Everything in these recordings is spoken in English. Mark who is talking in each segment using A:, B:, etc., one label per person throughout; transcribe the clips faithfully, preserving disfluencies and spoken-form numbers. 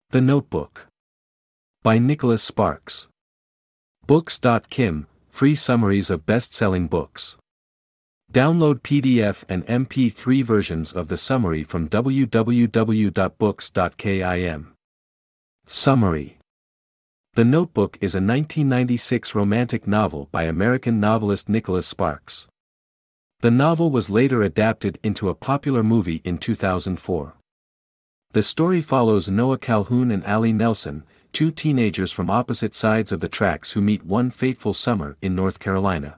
A: The Notebook. By Nicholas Sparks. Books dot kim, free summaries of best-selling books. Download P D F and M P three versions of the summary from w w w dot books dot kim. Summary. The Notebook is a nineteen ninety-six romantic novel by American novelist Nicholas Sparks. The novel was later adapted into a popular movie in two thousand four. The story follows Noah Calhoun and Allie Nelson, two teenagers from opposite sides of the tracks who meet one fateful summer in North Carolina.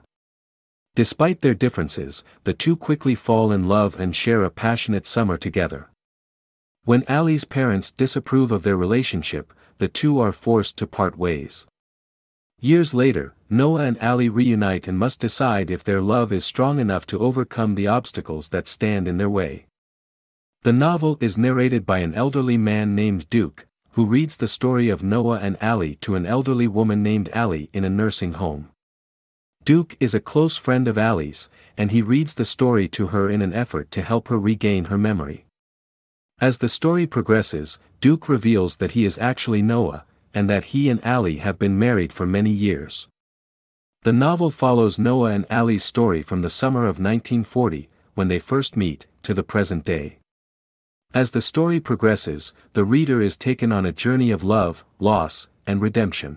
A: Despite their differences, the two quickly fall in love and share a passionate summer together. When Allie's parents disapprove of their relationship, the two are forced to part ways. Years later, Noah and Allie reunite and must decide if their love is strong enough to overcome the obstacles that stand in their way. The novel is narrated by an elderly man named Duke, who reads the story of Noah and Allie to an elderly woman named Allie in a nursing home. Duke is a close friend of Allie's, and he reads the story to her in an effort to help her regain her memory. As the story progresses, Duke reveals that he is actually Noah, and that he and Allie have been married for many years. The novel follows Noah and Allie's story from the summer of nineteen forty, when they first meet, to the present day. As the story progresses, the reader is taken on a journey of love, loss, and redemption.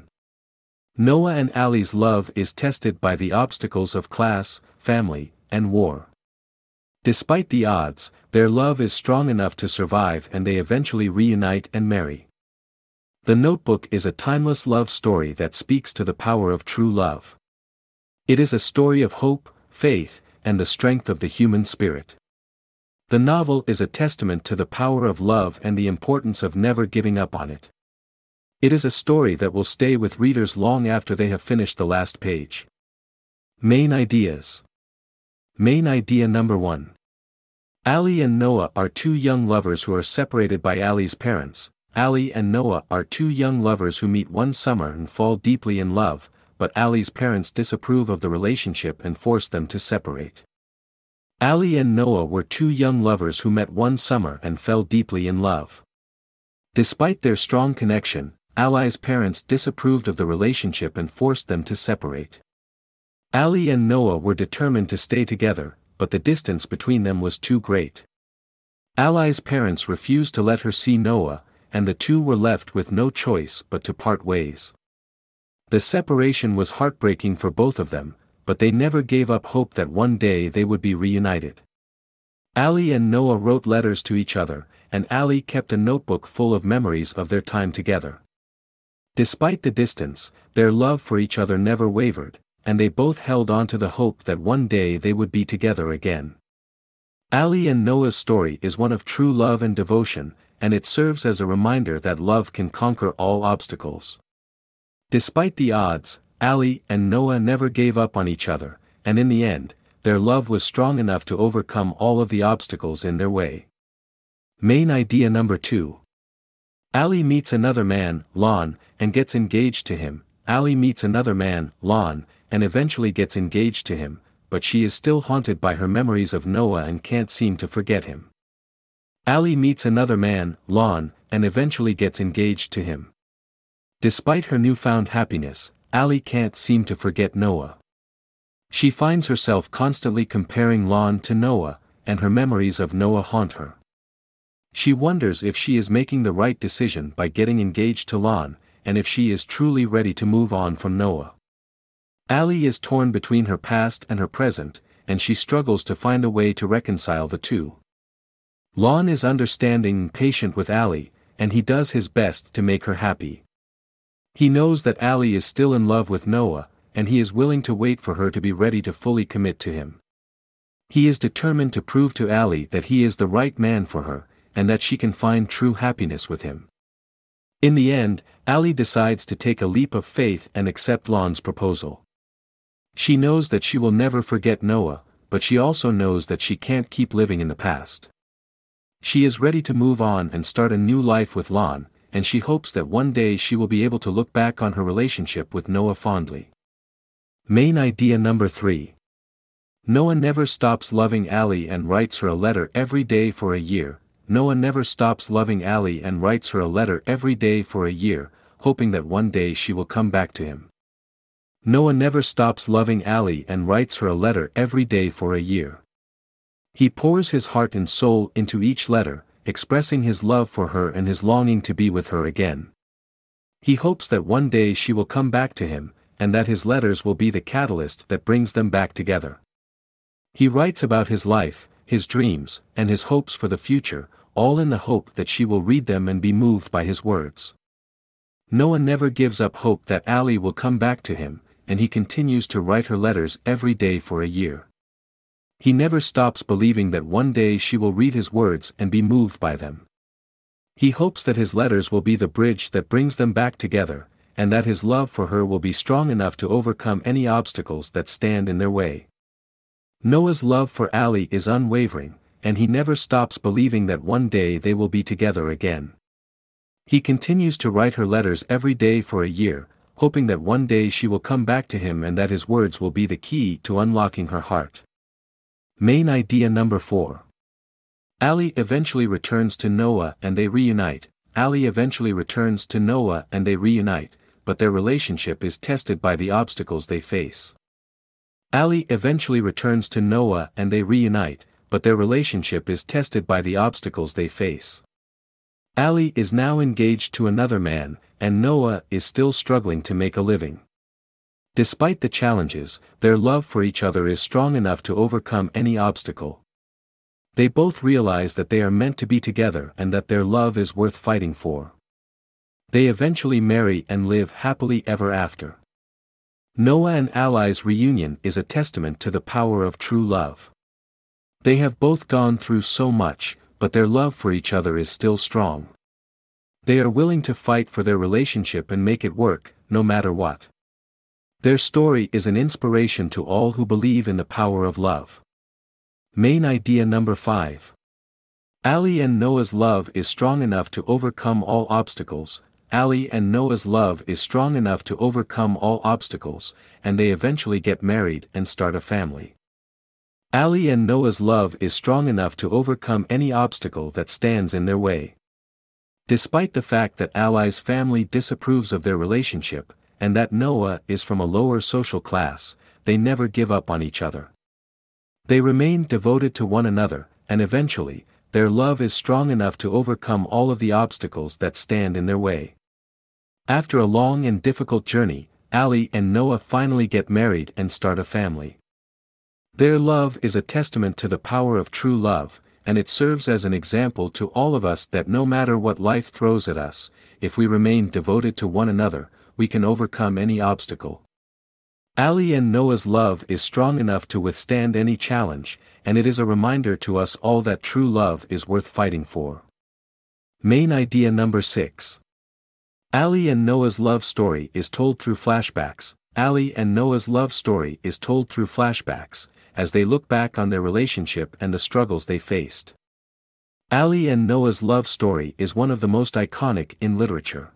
A: Noah and Allie's love is tested by the obstacles of class, family, and war. Despite the odds, their love is strong enough to survive and they eventually reunite and marry. The Notebook is a timeless love story that speaks to the power of true love. It is a story of hope, faith, and the strength of the human spirit. The novel is a testament to the power of love and the importance of never giving up on it. It is a story that will stay with readers long after they have finished the last page. Main ideas. Main idea number one. Allie and Noah are two young lovers who are separated by Allie's parents. Allie and Noah are two young lovers who meet one summer and fall deeply in love, but Allie's parents disapprove of the relationship and force them to separate. Allie and Noah were two young lovers who met one summer and fell deeply in love. Despite their strong connection, Allie's parents disapproved of the relationship and forced them to separate. Allie and Noah were determined to stay together, but the distance between them was too great. Allie's parents refused to let her see Noah, and the two were left with no choice but to part ways. The separation was heartbreaking for both of them, but they never gave up hope that one day they would be reunited. Allie and Noah wrote letters to each other, and Allie kept a notebook full of memories of their time together. Despite the distance, their love for each other never wavered, and they both held on to the hope that one day they would be together again. Allie and Noah's story is one of true love and devotion, and it serves as a reminder that love can conquer all obstacles. Despite the odds, Allie and Noah never gave up on each other, and in the end, their love was strong enough to overcome all of the obstacles in their way. Main idea number two. Allie meets another man, Lon, and gets engaged to him. Allie meets another man, Lon, and eventually gets engaged to him, but she is still haunted by her memories of Noah and can't seem to forget him. Allie meets another man, Lon, and eventually gets engaged to him. Despite her newfound happiness, Allie can't seem to forget Noah. She finds herself constantly comparing Lon to Noah, and her memories of Noah haunt her. She wonders if she is making the right decision by getting engaged to Lon, and if she is truly ready to move on from Noah. Allie is torn between her past and her present, and she struggles to find a way to reconcile the two. Lon is understanding and patient with Allie, and he does his best to make her happy. He knows that Allie is still in love with Noah, and he is willing to wait for her to be ready to fully commit to him. He is determined to prove to Allie that he is the right man for her, and that she can find true happiness with him. In the end, Allie decides to take a leap of faith and accept Lon's proposal. She knows that she will never forget Noah, but she also knows that she can't keep living in the past. She is ready to move on and start a new life with Lon, and she hopes that one day she will be able to look back on her relationship with Noah fondly. Main idea number three. Noah never stops loving Allie and writes her a letter every day for a year. Noah never stops loving Allie and writes her a letter every day for a year, hoping that one day she will come back to him. Noah never stops loving Allie and writes her a letter every day for a year. He pours his heart and soul into each letter, expressing his love for her and his longing to be with her again. He hopes that one day she will come back to him, and that his letters will be the catalyst that brings them back together. He writes about his life, his dreams, and his hopes for the future, all in the hope that she will read them and be moved by his words. Noah never gives up hope that Allie will come back to him, and he continues to write her letters every day for a year. He never stops believing that one day she will read his words and be moved by them. He hopes that his letters will be the bridge that brings them back together, and that his love for her will be strong enough to overcome any obstacles that stand in their way. Noah's love for Allie is unwavering, and he never stops believing that one day they will be together again. He continues to write her letters every day for a year, hoping that one day she will come back to him and that his words will be the key to unlocking her heart. Main idea number four. Allie eventually returns to Noah and they reunite. Allie eventually returns to Noah and they reunite, but their relationship is tested by the obstacles they face. Allie eventually returns to Noah and they reunite, but their relationship is tested by the obstacles they face. Allie is now engaged to another man, and Noah is still struggling to make a living. Despite the challenges, their love for each other is strong enough to overcome any obstacle. They both realize that they are meant to be together and that their love is worth fighting for. They eventually marry and live happily ever after. Noah and Allie's reunion is a testament to the power of true love. They have both gone through so much, but their love for each other is still strong. They are willing to fight for their relationship and make it work, no matter what. Their story is an inspiration to all who believe in the power of love. Main idea number five. Allie and Noah's love is strong enough to overcome all obstacles. Allie and Noah's love is strong enough to overcome all obstacles, and they eventually get married and start a family. Allie and Noah's love is strong enough to overcome any obstacle that stands in their way. Despite the fact that Allie's family disapproves of their relationship, and that Noah is from a lower social class, they never give up on each other. They remain devoted to one another, and eventually, their love is strong enough to overcome all of the obstacles that stand in their way. After a long and difficult journey, Allie and Noah finally get married and start a family. Their love is a testament to the power of true love, and it serves as an example to all of us that no matter what life throws at us, if we remain devoted to one another, we can overcome any obstacle. Allie and Noah's love is strong enough to withstand any challenge, and it is a reminder to us all that true love is worth fighting for. Main idea number six. Allie and Noah's love story is told through flashbacks. Allie and Noah's love story is told through flashbacks, as they look back on their relationship and the struggles they faced. Allie and Noah's love story is one of the most iconic in literature.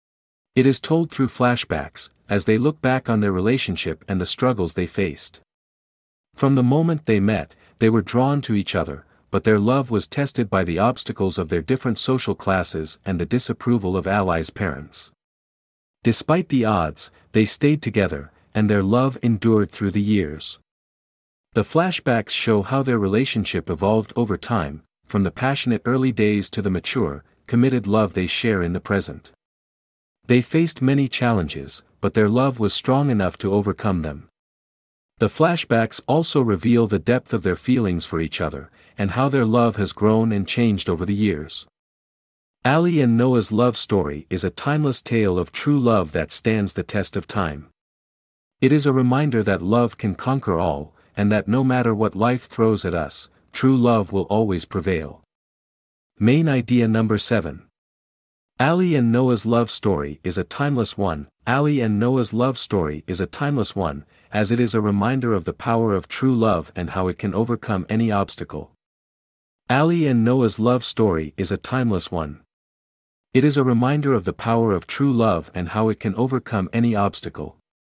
A: It is told through flashbacks, as they look back on their relationship and the struggles they faced. From the moment they met, they were drawn to each other, but their love was tested by the obstacles of their different social classes and the disapproval of Allie's parents. Despite the odds, they stayed together, and their love endured through the years. The flashbacks show how their relationship evolved over time, from the passionate early days to the mature, committed love they share in the present. They faced many challenges, but their love was strong enough to overcome them. The flashbacks also reveal the depth of their feelings for each other, and how their love has grown and changed over the years. Allie and Noah's love story is a timeless tale of true love that stands the test of time. It is a reminder that love can conquer all, and that no matter what life throws at us, true love will always prevail. Main idea number seven. Allie and Noah's love story is a timeless one. Allie and Noah's love story is a timeless one, as it is a reminder of the power of true love and how it can overcome any obstacle. Allie and Noah's love story is a timeless one. It is a reminder of the power of true love and how it can overcome any obstacle.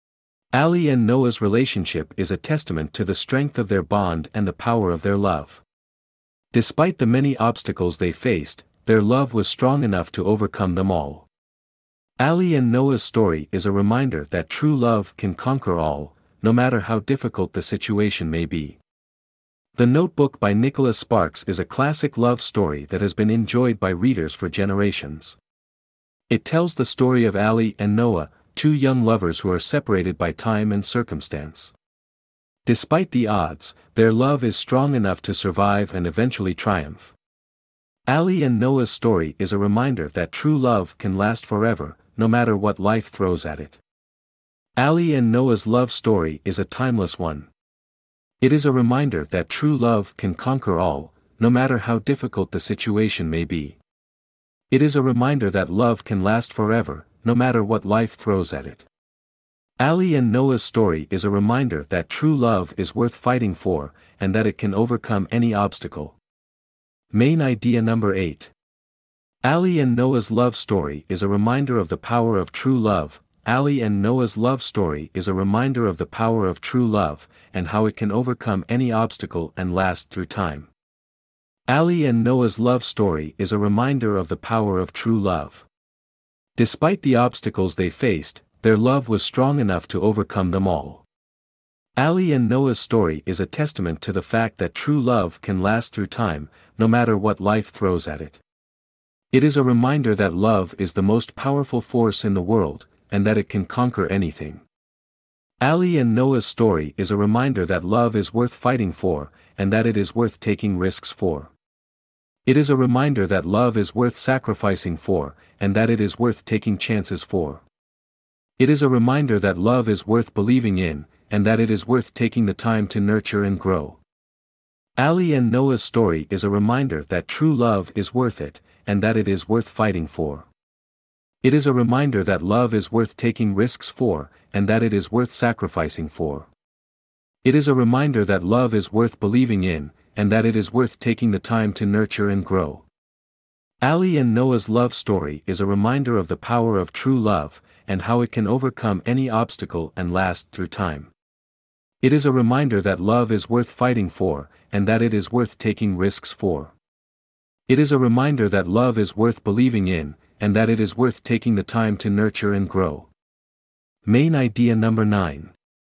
A: Allie and Noah's relationship is a testament to the strength of their bond and the power of their love. Despite the many obstacles they faced, their love was strong enough to overcome them all. Ali and Noah's story is a reminder that true love can conquer all, no matter how difficult the situation may be. The Notebook by Nicholas Sparks is a classic love story that has been enjoyed by readers for generations. It tells the story of Ali and Noah, two young lovers who are separated by time and circumstance. Despite the odds, their love is strong enough to survive and eventually triumph. Ali and Noah's story is a reminder that true love can last forever, no matter what life throws at it. Ali and Noah's love story is a timeless one. It is a reminder that true love can conquer all, no matter how difficult the situation may be. It is a reminder that love can last forever, no matter what life throws at it. Ali and Noah's story is a reminder that true love is worth fighting for, and that it can overcome any obstacle. Main idea number eight. Ali and Noah's love story is a reminder of the power of true love. Ali and Noah's love story is a reminder of the power of true love, and how it can overcome any obstacle and last through time. Ali and Noah's love story is a reminder of the power of true love. Despite the obstacles they faced, their love was strong enough to overcome them all. Ali and Noah's story is a testament to the fact that true love can last through time, no matter what life throws at it. It is a reminder that love is the most powerful force in the world, and that it can conquer anything. Ali and Noah's story is a reminder that love is worth fighting for, and that it is worth taking risks for. It is a reminder that love is worth sacrificing for, and that it is worth taking chances for. It is a reminder that love is worth believing in, and that it is worth taking the time to nurture and grow. Ali and Noah's story is a reminder that true love is worth it, and that it is worth fighting for. It is a reminder that love is worth taking risks for, and that it is worth sacrificing for. It is a reminder that love is worth believing in, and that it is worth taking the time to nurture and grow. Ali and Noah's love story is a reminder of the power of true love, and how it can overcome any obstacle and last through time. It is a reminder that love is worth fighting for, and that it is worth taking risks for. It is a reminder that love is worth believing in, and that it is worth taking the time to nurture and grow. Main idea number nine.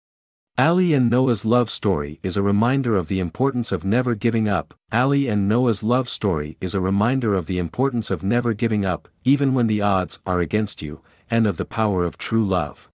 A: Ali and Noah's love story is a reminder of the importance of never giving up. Ali and Noah's love story is a reminder of the importance of never giving up, even when the odds are against you, and of the power of true love.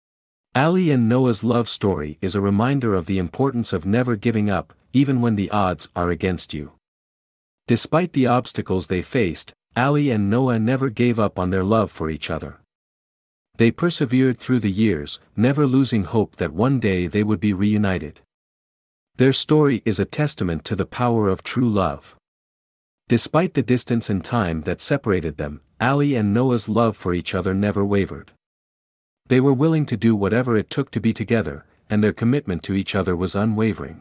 A: Ali and Noah's love story is a reminder of the importance of never giving up, even when the odds are against you. Despite the obstacles they faced, Ali and Noah never gave up on their love for each other. They persevered through the years, never losing hope that one day they would be reunited. Their story is a testament to the power of true love. Despite the distance and time that separated them, Ali and Noah's love for each other never wavered. They were willing to do whatever it took to be together, and their commitment to each other was unwavering.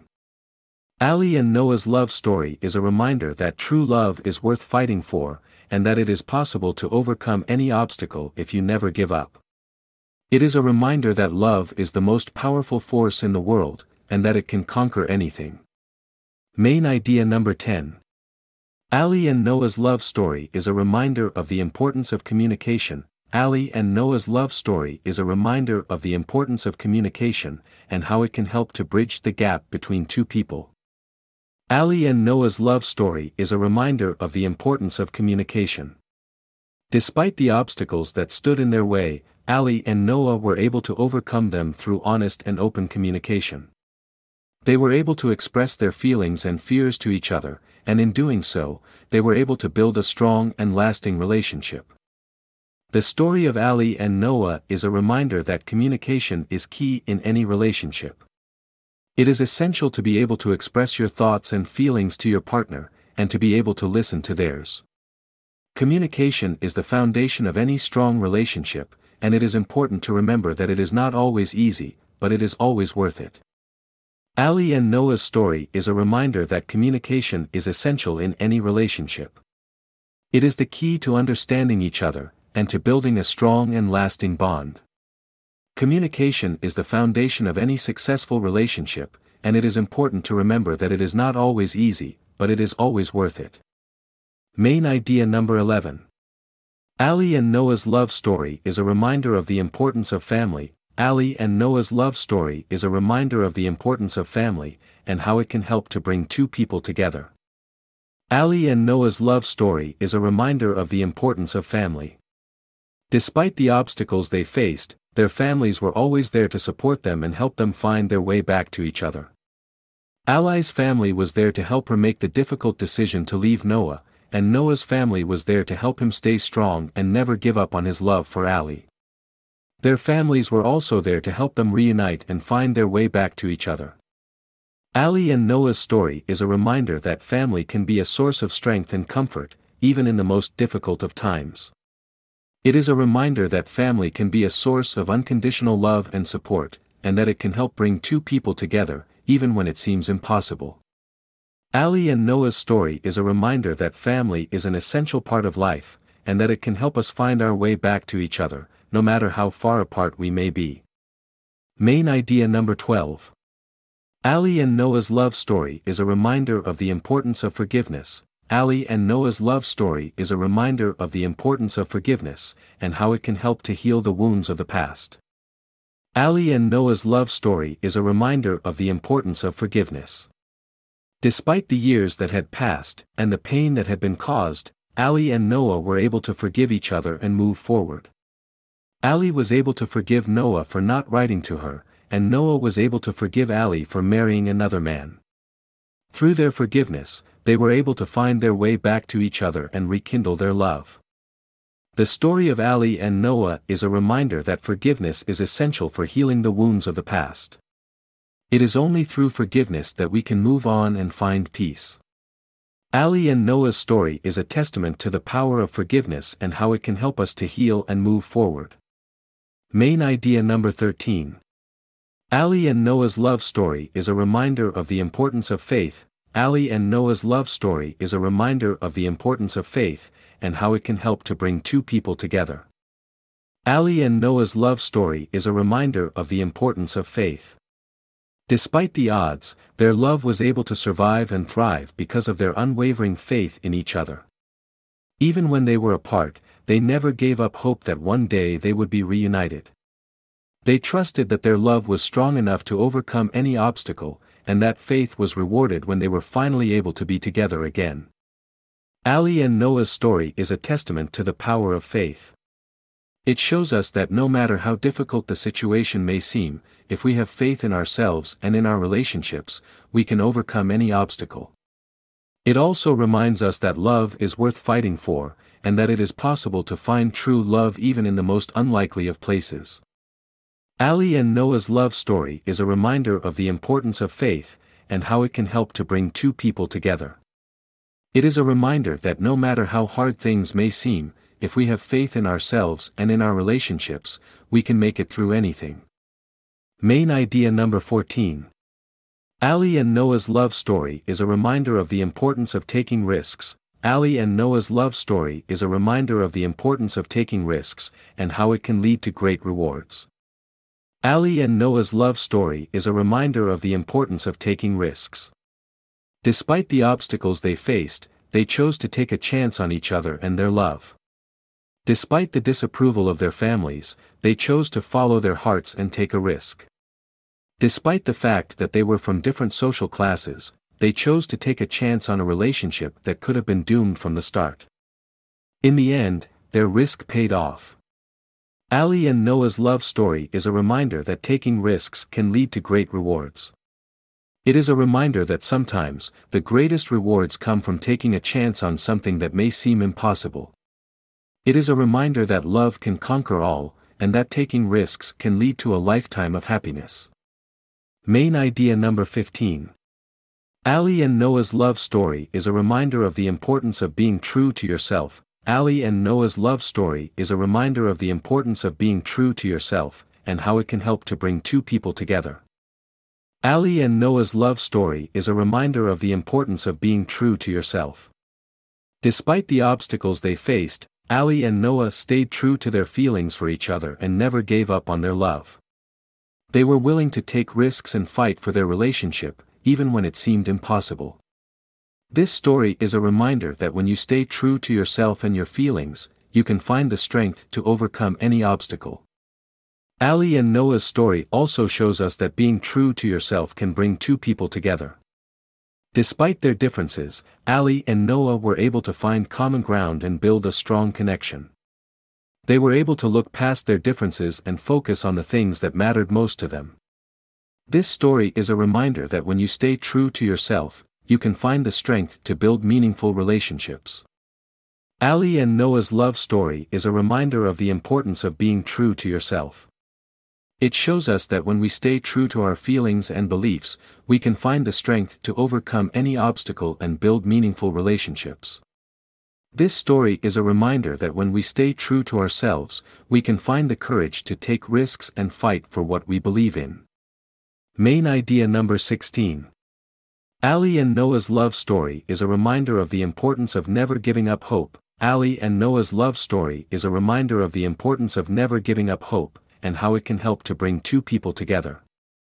A: Ali and Noah's love story is a reminder that true love is worth fighting for, and that it is possible to overcome any obstacle if you never give up. It is a reminder that love is the most powerful force in the world, and that it can conquer anything. Main idea number ten. Ali and Noah's love story is a reminder of the importance of communication. Ali and Noah's love story is a reminder of the importance of communication, and how it can help to bridge the gap between two people. Ali and Noah's love story is a reminder of the importance of communication. Despite the obstacles that stood in their way, Ali and Noah were able to overcome them through honest and open communication. They were able to express their feelings and fears to each other, and in doing so, they were able to build a strong and lasting relationship. The story of Ali and Noah is a reminder that communication is key in any relationship. It is essential to be able to express your thoughts and feelings to your partner, and to be able to listen to theirs. Communication is the foundation of any strong relationship, and it is important to remember that it is not always easy, but it is always worth it. Ali and Noah's story is a reminder that communication is essential in any relationship. It is the key to understanding each other, and to building a strong and lasting bond. Communication is the foundation of any successful relationship, and it is important to remember that it is not always easy, but it is always worth it. Main idea number eleven. Ali and Noah's love story is a reminder of the importance of family. Ali and Noah's love story is a reminder of the importance of family, and how it can help to bring two people together. Ali and Noah's love story is a reminder of the importance of family. Despite the obstacles they faced, their families were always there to support them and help them find their way back to each other. Ali's family was there to help her make the difficult decision to leave Noah, and Noah's family was there to help him stay strong and never give up on his love for Ali. Their families were also there to help them reunite and find their way back to each other. Ali and Noah's story is a reminder that family can be a source of strength and comfort, even in the most difficult of times. It is a reminder that family can be a source of unconditional love and support, and that it can help bring two people together, even when it seems impossible. Ali and Noah's story is a reminder that family is an essential part of life, and that it can help us find our way back to each other, no matter how far apart we may be. Main idea number twelve. Ali and Noah's love story is a reminder of the importance of forgiveness. Ali and Noah's love story is a reminder of the importance of forgiveness, and how it can help to heal the wounds of the past. Ali and Noah's love story is a reminder of the importance of forgiveness. Despite the years that had passed, and the pain that had been caused, Ali and Noah were able to forgive each other and move forward. Ali was able to forgive Noah for not writing to her, and Noah was able to forgive Ali for marrying another man. Through their forgiveness, they were able to find their way back to each other and rekindle their love. The story of Ali and Noah is a reminder that forgiveness is essential for healing the wounds of the past. It is only through forgiveness that we can move on and find peace. Ali and Noah's story is a testament to the power of forgiveness and how it can help us to heal and move forward. Main idea number thirteen. Ali and Noah's love story is a reminder of the importance of faith. Ali and Noah's love story is a reminder of the importance of faith, and how it can help to bring two people together. Ali and Noah's love story is a reminder of the importance of faith. Despite the odds, their love was able to survive and thrive because of their unwavering faith in each other. Even when they were apart, they never gave up hope that one day they would be reunited. They trusted that their love was strong enough to overcome any obstacle, and that faith was rewarded when they were finally able to be together again. Ali and Noah's story is a testament to the power of faith. It shows us that no matter how difficult the situation may seem, if we have faith in ourselves and in our relationships, we can overcome any obstacle. It also reminds us that love is worth fighting for, and that it is possible to find true love even in the most unlikely of places. Ali and Noah's love story is a reminder of the importance of faith, and how it can help to bring two people together. It is a reminder that no matter how hard things may seem, if we have faith in ourselves and in our relationships, we can make it through anything. Main idea number fourteen. Ali and Noah's love story is a reminder of the importance of taking risks. Ali and Noah's love story is a reminder of the importance of taking risks, and how it can lead to great rewards. Ali and Noah's love story is a reminder of the importance of taking risks. Despite the obstacles they faced, they chose to take a chance on each other and their love. Despite the disapproval of their families, they chose to follow their hearts and take a risk. Despite the fact that they were from different social classes, they chose to take a chance on a relationship that could have been doomed from the start. In the end, their risk paid off. Ali and Noah's love story is a reminder that taking risks can lead to great rewards. It is a reminder that sometimes, the greatest rewards come from taking a chance on something that may seem impossible. It is a reminder that love can conquer all, and that taking risks can lead to a lifetime of happiness. Main idea number fifteen. Ali and Noah's love story is a reminder of the importance of being true to yourself. Ali and Noah's love story is a reminder of the importance of being true to yourself, and how it can help to bring two people together. Ali and Noah's love story is a reminder of the importance of being true to yourself. Despite the obstacles they faced, Ali and Noah stayed true to their feelings for each other and never gave up on their love. They were willing to take risks and fight for their relationship, even when it seemed impossible. This story is a reminder that when you stay true to yourself and your feelings, you can find the strength to overcome any obstacle. Ali and Noah's story also shows us that being true to yourself can bring two people together. Despite their differences, Ali and Noah were able to find common ground and build a strong connection. They were able to look past their differences and focus on the things that mattered most to them. This story is a reminder that when you stay true to yourself, you can find the strength to build meaningful relationships. Ali and Noah's love story is a reminder of the importance of being true to yourself. It shows us that when we stay true to our feelings and beliefs, we can find the strength to overcome any obstacle and build meaningful relationships. This story is a reminder that when we stay true to ourselves, we can find the courage to take risks and fight for what we believe in. Main idea number sixteen. Ali and Noah's love story is a reminder of the importance of never giving up hope. Ali and Noah's love story is a reminder of the importance of never giving up hope, and how it can help to bring two people together.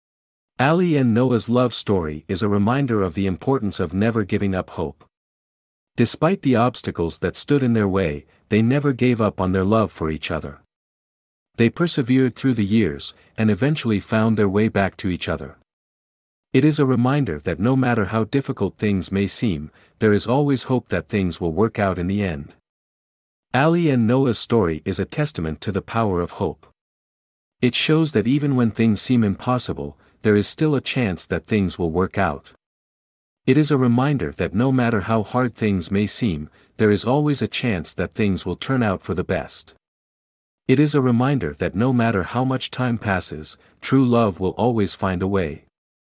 A: Ali and Noah's love story is a reminder of the importance of never giving up hope. Despite the obstacles that stood in their way, they never gave up on their love for each other. They persevered through the years, and eventually found their way back to each other. It is a reminder that no matter how difficult things may seem, there is always hope that things will work out in the end. Ali and Noah's story is a testament to the power of hope. It shows that even when things seem impossible, there is still a chance that things will work out. It is a reminder that no matter how hard things may seem, there is always a chance that things will turn out for the best. It is a reminder that no matter how much time passes, true love will always find a way.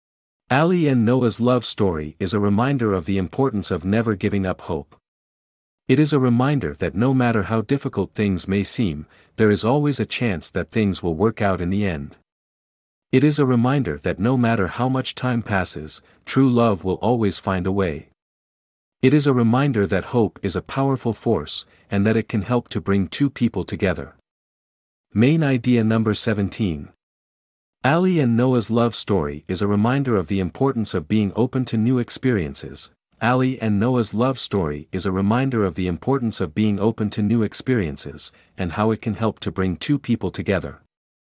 A: Ali and Noah's love story is a reminder of the importance of never giving up hope. It is a reminder that no matter how difficult things may seem, there is always a chance that things will work out in the end. It is a reminder that no matter how much time passes, true love will always find a way. It is a reminder that hope is a powerful force, and that it can help to bring two people together. Main idea number seventeen. Ali and Noah's love story is a reminder of the importance of being open to new experiences. Ali and Noah's love story is a reminder of the importance of being open to new experiences, and how it can help to bring two people together.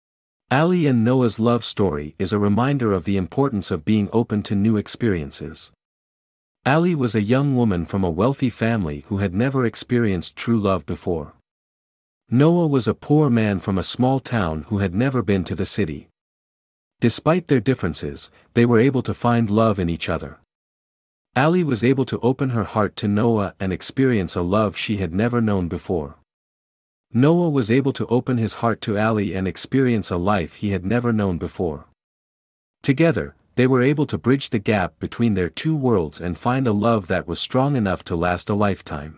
A: Ali and Noah's love story is a reminder of the importance of being open to new experiences. Ali was a young woman from a wealthy family who had never experienced true love before. Noah was a poor man from a small town who had never been to the city. Despite their differences, they were able to find love in each other. Ali was able to open her heart to Noah and experience a love she had never known before. Noah was able to open his heart to Ali and experience a life he had never known before. Together, they were able to bridge the gap between their two worlds and find a love that was strong enough to last a lifetime.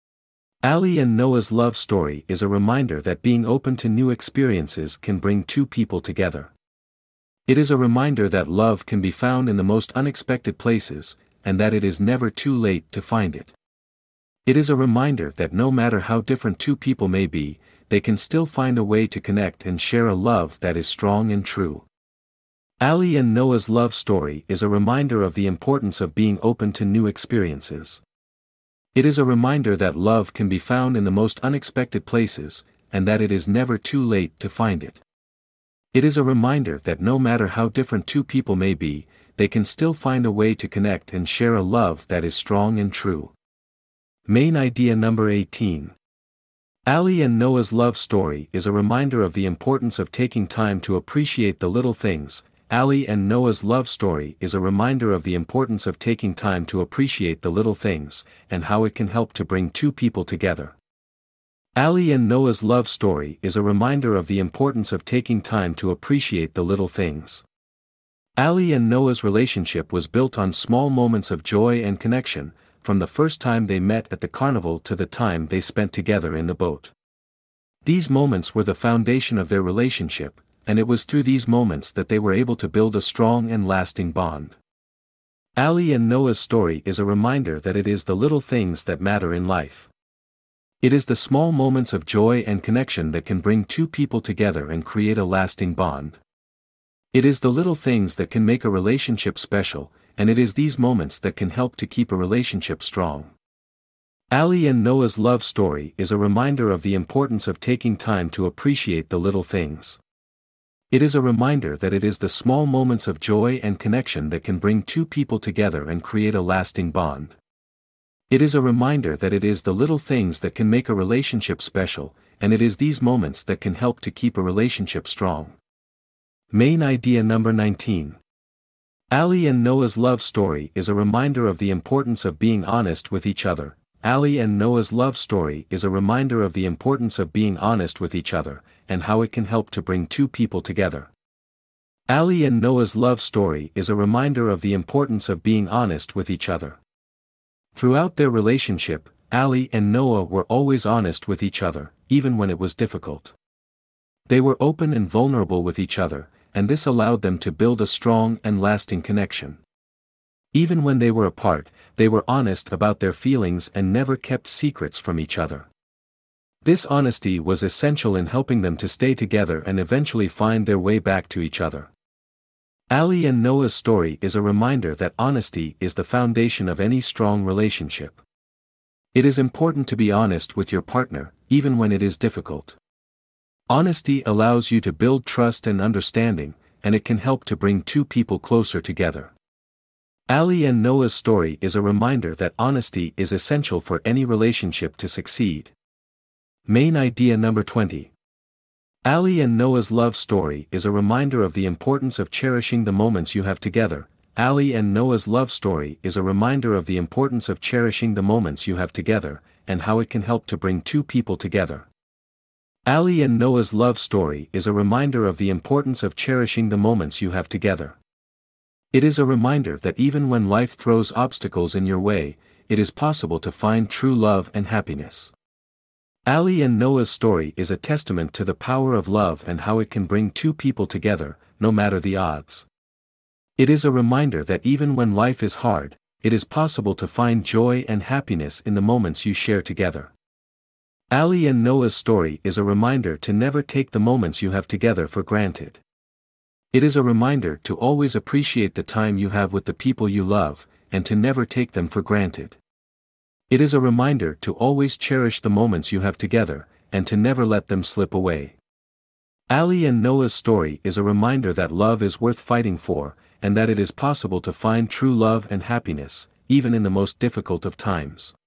A: Ali and Noah's love story is a reminder that being open to new experiences can bring two people together. It is a reminder that love can be found in the most unexpected places, and that it is never too late to find it. It is a reminder that no matter how different two people may be, they can still find a way to connect and share a love that is strong and true. Ali and Noah's love story is a reminder of the importance of being open to new experiences. It is a reminder that love can be found in the most unexpected places, and that it is never too late to find it. It is a reminder that no matter how different two people may be, they can still find a way to connect and share a love that is strong and true. Main idea number eighteen. Ali and Noah's love story is a reminder of the importance of taking time to appreciate the little things. Ali and Noah's love story is a reminder of the importance of taking time to appreciate the little things, and how it can help to bring two people together. Ali and Noah's love story is a reminder of the importance of taking time to appreciate the little things. Ali and Noah's relationship was built on small moments of joy and connection, from the first time they met at the carnival to the time they spent together in the boat. These moments were the foundation of their relationship, and it was through these moments that they were able to build a strong and lasting bond. Ali and Noah's story is a reminder that it is the little things that matter in life. It is the small moments of joy and connection that can bring two people together and create a lasting bond. It is the little things that can make a relationship special, and it is these moments that can help to keep a relationship strong. Ali and Noah's love story is a reminder of the importance of taking time to appreciate the little things. It is a reminder that it is the small moments of joy and connection that can bring two people together and create a lasting bond. It is a reminder that it is the little things that can make a relationship special, and it is these moments that can help to keep a relationship strong. Main idea number nineteen. Ali and Noah's love story is a reminder of the importance of being honest with each other. Ali and Noah's love story is a reminder of the importance of being honest with each other, and how it can help to bring two people together. Ali and Noah's love story is a reminder of the importance of being honest with each other. Throughout their relationship, Ali and Noah were always honest with each other, even when it was difficult. They were open and vulnerable with each other, and this allowed them to build a strong and lasting connection. Even when they were apart, they were honest about their feelings and never kept secrets from each other. This honesty was essential in helping them to stay together and eventually find their way back to each other. Ali and Noah's story is a reminder that honesty is the foundation of any strong relationship. It is important to be honest with your partner, even when it is difficult. Honesty allows you to build trust and understanding, and it can help to bring two people closer together. Ali and Noah's story is a reminder that honesty is essential for any relationship to succeed. Main idea number twenty. Ali and Noah's love story is a reminder of the importance of cherishing the moments you have together. Ali and Noah's love story is a reminder of the importance of cherishing the moments you have together, and how it can help to bring two people together. Ali and Noah's love story is a reminder of the importance of cherishing the moments you have together. It is a reminder that even when life throws obstacles in your way, it is possible to find true love and happiness. Ali and Noah's story is a testament to the power of love and how it can bring two people together, no matter the odds. It is a reminder that even when life is hard, it is possible to find joy and happiness in the moments you share together. Ali and Noah's story is a reminder to never take the moments you have together for granted. It is a reminder to always appreciate the time you have with the people you love, and to never take them for granted. It is a reminder to always cherish the moments you have together, and to never let them slip away. Ali and Noah's story is a reminder that love is worth fighting for, and that it is possible to find true love and happiness, even in the most difficult of times.